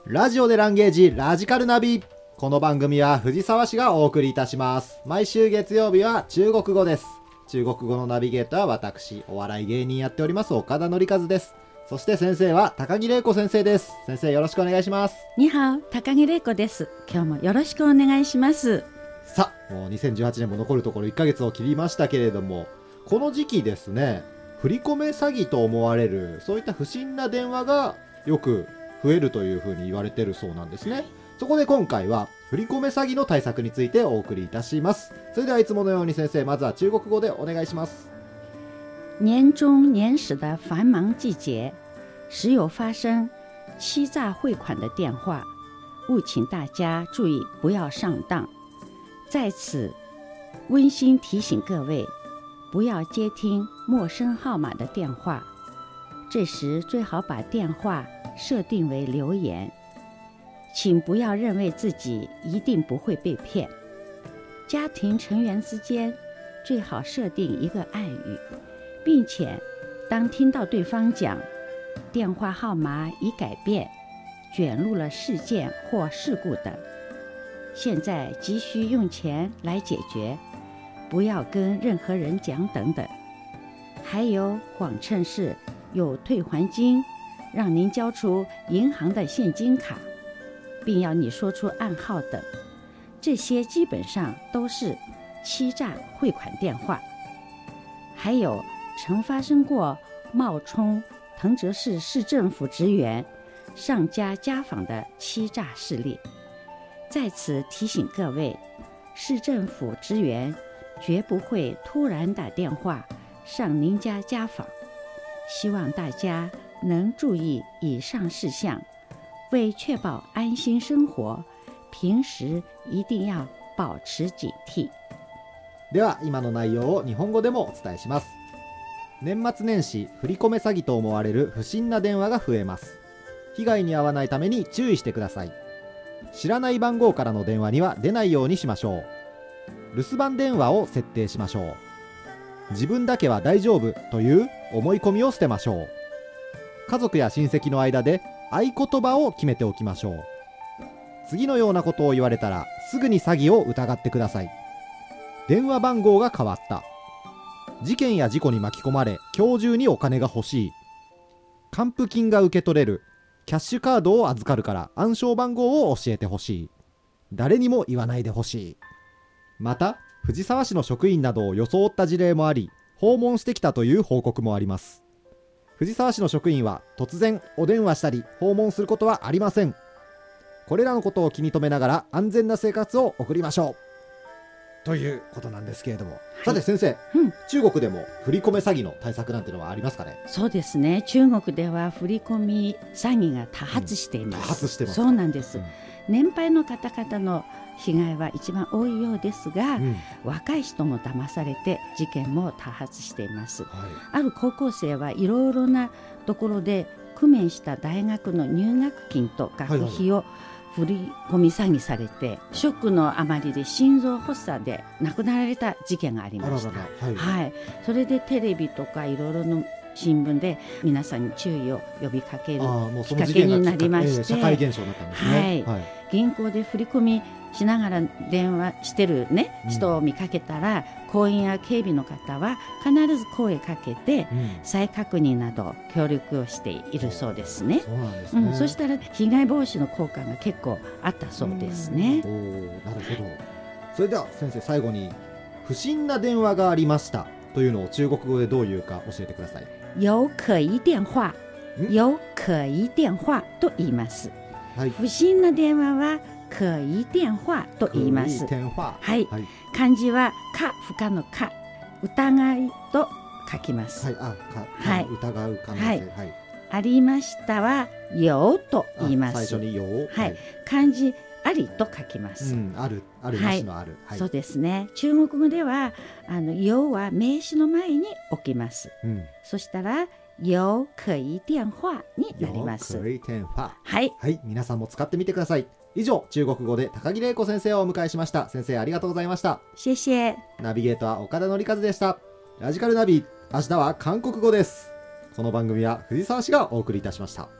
ラジオでランゲージラジカルナビ。この番組は藤沢市がお送りいたします。毎週月曜日は中国語です。中国語のナビゲーターは私、お笑い芸人やっております岡田紀和です。そして先生は高木玲子先生です。先生よろしくお願いします。 にはお、高木玲子です。今日もよろしくお願いします。 さあ、もう2018年も残るところ1ヶ月を切りましたけれども、この時期ですね、振り込め詐欺と思われるそういった不審な電話がよく増えるというふうに言われているそうなんですね。そこで今回は振り込め詐欺の対策についてお送りいたします。それではいつものように先生、まずは中国語でお願いします。 年中年始的繁忙季节，时有发生欺诈汇款的电话，务请大家注意不要上当。在此温馨提醒各位，不要接听陌生号码的电话，这时最好把电话设定为留言，请不要认为自己一定不会被骗。家庭成员之间最好设定一个暗语，并且当听到对方讲电话号码已改变，卷入了事件或事故等，现在急需用钱来解决，不要跟任何人讲等等。还有谎称是有退还金，让您交出银行的现金卡，并要你说出暗号等，这些基本上都是欺诈汇款电话。还有曾发生过冒充藤泽市市政府职员上家家访的欺诈事例。在此提醒各位，市政府职员绝不会突然打电话上您家家访，希望大家能注意以上事项，为确保安心生活，平時一定要保持警惕。 では今の内容を日本語でもお伝えします。年末年始、振り込め詐欺と思われる不審な電話が増えます。被害に遭わないために注意してください。知らない番号からの電話には出ないようにしましょう。留守番電話を設定しましょう。自分だけは大丈夫という思い込みを捨てましょう。家族や親戚の間で合言葉を決めておきましょう。次のようなことを言われたらすぐに詐欺を疑ってください。電話番号が変わった。事件や事故に巻き込まれ今日中にお金が欲しい。還付金が受け取れる。キャッシュカードを預かるから暗証番号を教えてほしい。誰にも言わないでほしい。また藤沢市の職員などを装った事例もあり、訪問してきたという報告もあります。藤沢市の職員は突然お電話したり訪問することはありません。これらのことを気に留めながら安全な生活を送りましょうということなんですけれども、はい、さて先生、中国でも振り込め詐欺の対策なんてのはありますかね。 そうですね、中国では振り込み詐欺が多発しています。 多発してますか。 そうなんです、年配の方々の被害は一番多いようですが、若い人も騙されて事件も多発しています、ある高校生はいろいろなところで工面した大学の入学金と学費を振り込み詐欺されて、ショックのあまりで心臓発作で亡くなられた事件がありました。それでテレビとかいろいろの新聞で皆さんに注意を呼びかけるきっかけになりまして、 社会現象になったんですね。 銀行で振り込みしながら電話してる、人を見かけたら、行員や警備の方は必ず声かけて、再確認など協力をしているそうですね。そしたら被害防止の効果が結構あったそうですね。 なるほど。それでは先生、最後に不審な電話がありましたというのを中国語でどういうか教えてください。 有可疑電話、有可疑電話と言います。不審な電話は可疑電話と言います。漢字はか、不可のか、疑いと書きます。 疑う可能性。 ありましたはよと言います。 最初によ。 漢字ありと書きます。 あるなしのある。 そうですね。中国語ではよは名詞の前に置きます。そしたら有可疑電話になります。 皆さんも使ってみてください。以上、中国語で高木玲子先生をお迎えしました。先生ありがとうございました。 謝謝。 ナビゲーター岡田紀和でした。ラジカルナビ、明日は韓国語です。この番組は藤沢市がお送りいたしました。